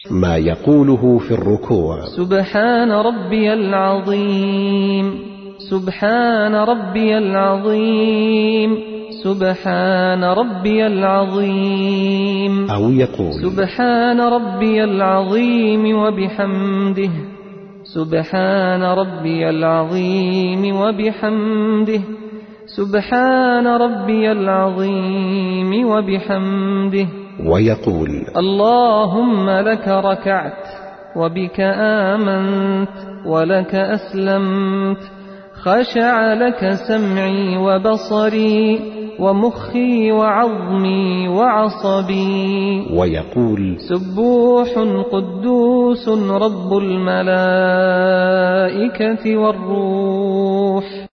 ما يقوله في الركوع: سبحان ربي العظيم، سبحان ربي العظيم، سبحان ربي العظيم. أو يقول: سبحان ربي العظيم وبحمده، سبحان ربي العظيم وبحمده، سبحان ربي العظيم وبحمده. ويقول: اللهم لك ركعت وبك آمنت ولك أسلمت، خشع لك سمعي وبصري ومخي وعظمي وعصبي. ويقول: سبوح قدوس رب الملائكة والروح.